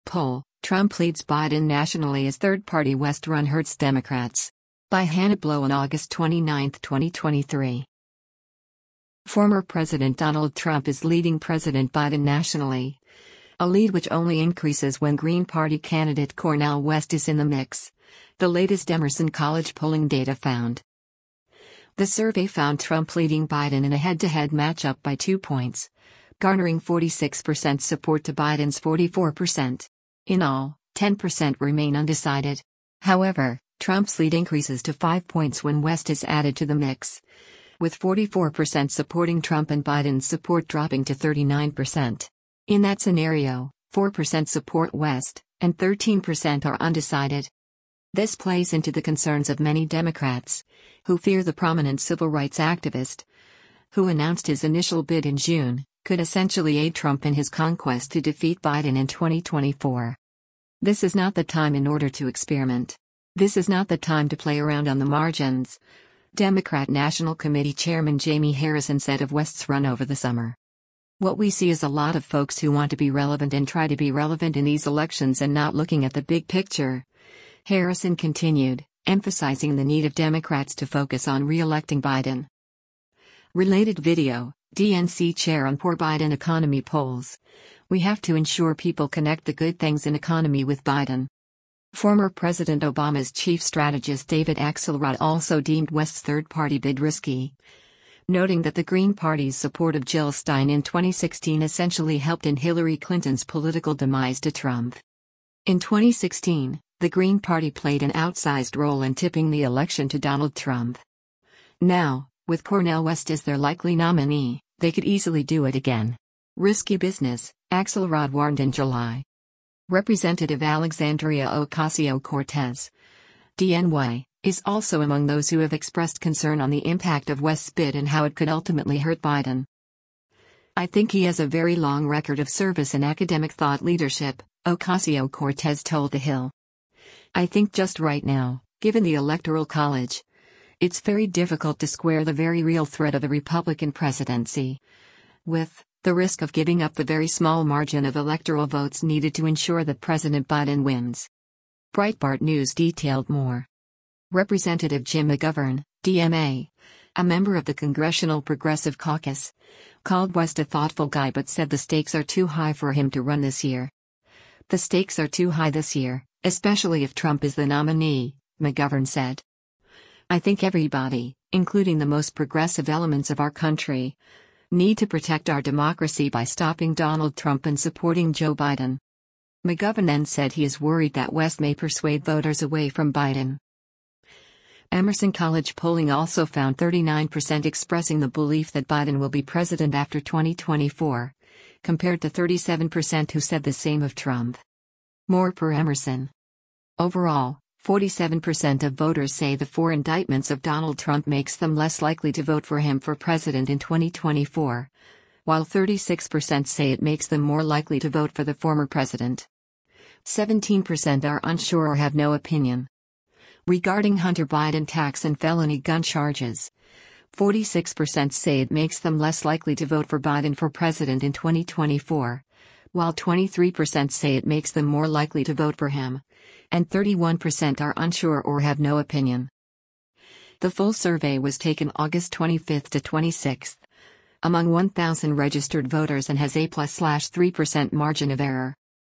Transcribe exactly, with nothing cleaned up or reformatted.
poll, Trump leads Biden nationally as third-party West run hurts Democrats. By Hannah Blow on August twenty-ninth, twenty twenty-three. Former President Donald Trump is leading President Biden nationally, a lead which only increases when Green Party candidate Cornel West is in the mix, the latest Emerson College polling data found. The survey found Trump leading Biden in a head-to-head matchup by two points, garnering forty-six percent support to Biden's forty-four percent. In all, ten percent remain undecided. However, Trump's lead increases to five points when West is added to the mix, with forty-four percent supporting Trump and Biden's support dropping to thirty-nine percent. In that scenario, four percent support West, and thirteen percent are undecided. This plays into the concerns of many Democrats, who fear the prominent civil rights activist, who announced his initial bid in June, could essentially aid Trump in his conquest to defeat Biden in twenty twenty-four. This is not the time in order to experiment. This is not the time to play around on the margins, Democrat National Committee Chairman Jamie Harrison said of West's run over the summer. What we see is a lot of folks who want to be relevant and try to be relevant in these elections and not looking at the big picture. Harrison continued, emphasizing the need of Democrats to focus on re-electing Biden. Related video, D N C chair on poor Biden economy polls. We have to ensure people connect the good things in economy with Biden. Former President Obama's chief strategist David Axelrod also deemed West's third-party bid risky, noting that the Green Party's support of Jill Stein in twenty sixteen essentially helped in Hillary Clinton's political demise to Trump. In twenty sixteen, the Green Party played an outsized role in tipping the election to Donald Trump. Now, with Cornel West as their likely nominee, they could easily do it again. Risky business, Axelrod warned in July. Representative Alexandria Ocasio-Cortez, D N Y, is also among those who have expressed concern on the impact of West's bid and how it could ultimately hurt Biden. I think he has a very long record of service and academic thought leadership, Ocasio-Cortez told The Hill. I think just right now, given the Electoral College, it's very difficult to square the very real threat of a Republican presidency with the risk of giving up the very small margin of electoral votes needed to ensure that President Biden wins. Breitbart News detailed more. Representative Jim McGovern, D M A, a member of the Congressional Progressive Caucus, called West a thoughtful guy but said the stakes are too high for him to run this year. The stakes are too high this year, especially if Trump is the nominee, McGovern said. I think everybody, including the most progressive elements of our country, need to protect our democracy by stopping Donald Trump and supporting Joe Biden. McGovern then said he is worried that West may persuade voters away from Biden. Emerson College polling also found thirty-nine percent expressing the belief that Biden will be president after twenty twenty-four, compared to thirty-seven percent who said the same of Trump. More per Emerson. Overall, forty-seven percent of voters say the four indictments of Donald Trump makes them less likely to vote for him for president in twenty twenty-four, while thirty-six percent say it makes them more likely to vote for the former president. seventeen percent are unsure or have no opinion. Regarding Hunter Biden tax and felony gun charges, forty-six percent say it makes them less likely to vote for Biden for president in twenty twenty-four, while twenty-three percent say it makes them more likely to vote for him, and thirty-one percent are unsure or have no opinion. The full survey was taken August twenty-fifth to twenty-sixth, among one thousand registered voters and has a plus three percent margin of error.